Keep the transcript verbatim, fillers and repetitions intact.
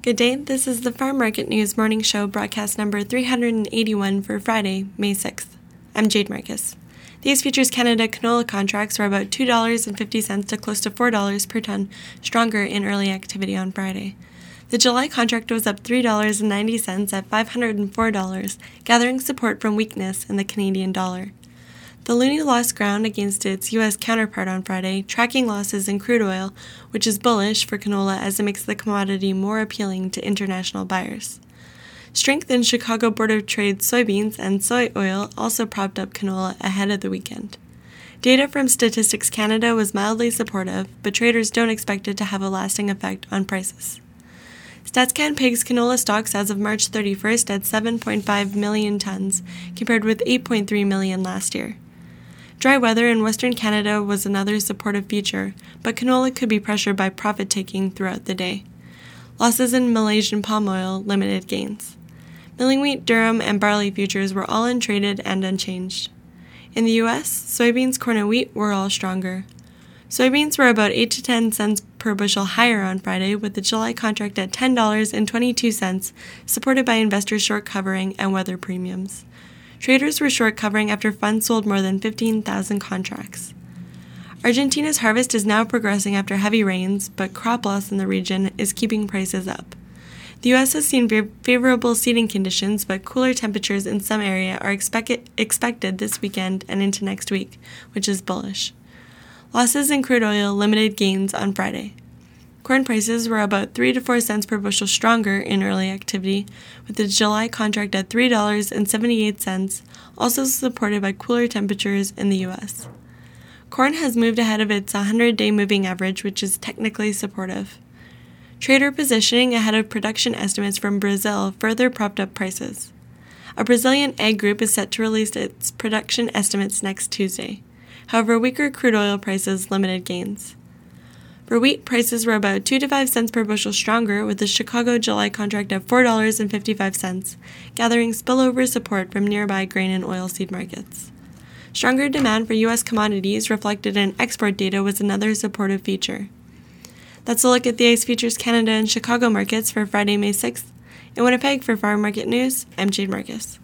Good day, this is the Farm Market News Morning Show, broadcast number three hundred eighty-one for Friday, May sixth. I'm Jade Marcus. The East Futures Canada canola contracts were about two dollars and fifty cents to close to four dollars per ton, stronger in early activity on Friday. The July contract was up three dollars and ninety cents at five hundred four dollars, gathering support from weakness in the Canadian dollar. The loonie lost ground against its U S counterpart on Friday, tracking losses in crude oil, which is bullish for canola as it makes the commodity more appealing to international buyers. Strength in Chicago Board of Trade soybeans and soy oil also propped up canola ahead of the weekend. Data from Statistics Canada was mildly supportive, but traders don't expect it to have a lasting effect on prices. StatsCan pegs canola stocks as of March thirty-first at seven point five million tons, compared with eight point three million last year. Dry weather in Western Canada was another supportive feature, but canola could be pressured by profit-taking throughout the day. Losses in Malaysian palm oil limited gains. Milling wheat, durum, and barley futures were all untraded and unchanged. In the U S, soybeans, corn, and wheat were all stronger. Soybeans were about eight to ten cents per bushel higher on Friday, with the July contract at ten dollars and twenty-two cents, supported by investors short covering and weather premiums. Traders were short covering after funds sold more than fifteen thousand contracts. Argentina's harvest is now progressing after heavy rains, but crop loss in the region is keeping prices up. The U S has seen favorable seeding conditions, but cooler temperatures in some area are expect- expected this weekend and into next week, which is bullish. Losses in crude oil limited gains on Friday. Corn prices were about three to four cents per bushel stronger in early activity, with the July contract at three dollars and seventy-eight cents, also supported by cooler temperatures in the U S. Corn has moved ahead of its one hundred day moving average, which is technically supportive. Trader positioning ahead of production estimates from Brazil further propped up prices. A Brazilian ag group is set to release its production estimates next Tuesday. However, weaker crude oil prices limited gains. For wheat, prices were about two to five cents per bushel stronger, with the Chicago July contract at four dollars and fifty-five cents, gathering spillover support from nearby grain and oilseed markets. Stronger demand for U S commodities reflected in export data was another supportive feature. That's a look at the East Futures Canada and Chicago markets for Friday, May sixth. In Winnipeg for Farm Market News, I'm Jade Marcus.